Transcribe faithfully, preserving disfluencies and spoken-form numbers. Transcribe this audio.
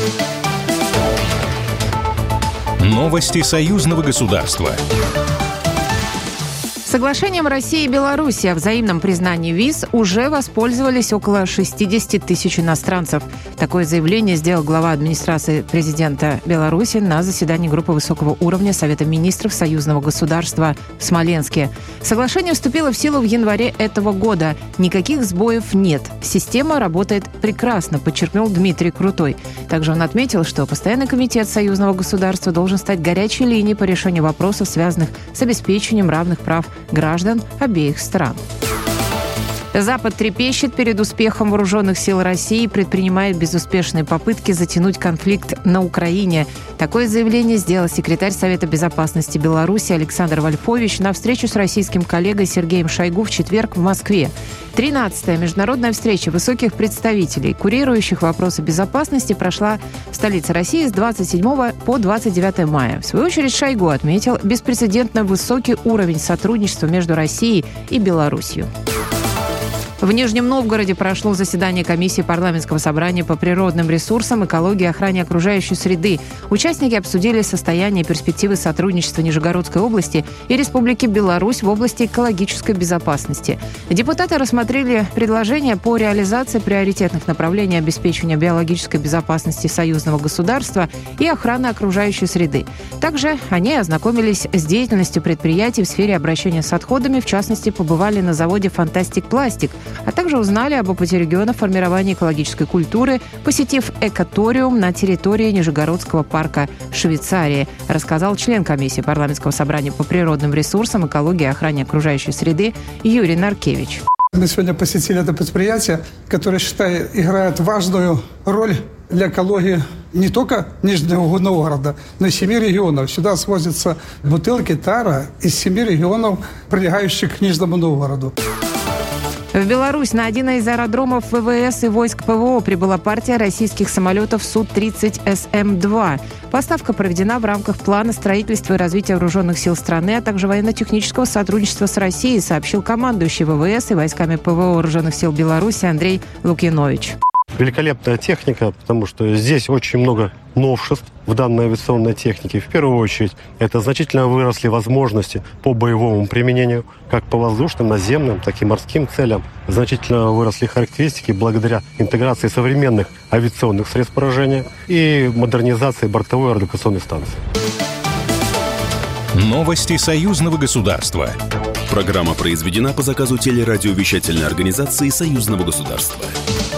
Новости союзного государства. Соглашением России и Беларуси о взаимном признании виз уже воспользовались около шестьдесят тысяч иностранцев. Такое заявление сделал глава администрации президента Беларуси на заседании группы высокого уровня Совета министров союзного государства в Смоленске. Соглашение вступило в силу в январе этого года. Никаких сбоев нет. Система работает прекрасно, подчеркнул Дмитрий Крутой. Также он отметил, что Постоянный комитет союзного государства должен стать горячей линией по решению вопросов, связанных с обеспечением равных прав граждан обеих стран. Запад трепещет перед успехом вооруженных сил России и предпринимает безуспешные попытки затянуть конфликт на Украине. Такое заявление сделал секретарь Совета безопасности Беларуси Александр Вольфович на встречу с российским коллегой Сергеем Шойгу в четверг в Москве. тринадцатая международная встреча высоких представителей, курирующих вопросы безопасности, прошла в столице России с двадцать седьмого по двадцать девятое мая. В свою очередь Шойгу отметил беспрецедентно высокий уровень сотрудничества между Россией и Беларусью. В Нижнем Новгороде прошло заседание комиссии парламентского собрания по природным ресурсам, экологии и охране окружающей среды. Участники обсудили состояние и перспективы сотрудничества Нижегородской области и Республики Беларусь в области экологической безопасности. Депутаты рассмотрели предложения по реализации приоритетных направлений обеспечения биологической безопасности союзного государства и охраны окружающей среды. Также они ознакомились с деятельностью предприятий в сфере обращения с отходами, в частности, побывали на заводе «Фантастик Пластик», а также узнали об опыте региона в формировании экологической культуры, посетив экоториум на территории Нижегородского парка Швейцарии, рассказал член комиссии парламентского собрания по природным ресурсам, экологии и охране окружающей среды Юрий Наркевич. Мы сегодня посетили это предприятие, которое, считаю, играет важную роль для экологии не только Нижнего Новгорода, но и семи регионов. Сюда свозятся бутылки тара из семи регионов, прилегающих к Нижнему Новгороду. В Беларусь на один из аэродромов ВВС и войск ПВО прибыла партия российских самолетов Су тридцать Эс Эм два. Поставка проведена в рамках плана строительства и развития вооруженных сил страны, а также военно-технического сотрудничества с Россией, сообщил командующий ВВС и войсками ПВО вооруженных сил Беларуси Андрей Лукинович. Великолепная техника, потому что здесь очень много новшеств в данной авиационной технике. В первую очередь, это значительно выросли возможности по боевому применению, как по воздушным, наземным, так и морским целям. Значительно выросли характеристики благодаря интеграции современных авиационных средств поражения и модернизации бортовой радиолокационной станции. Новости союзного государства. Программа произведена по заказу телерадиовещательной организации союзного государства.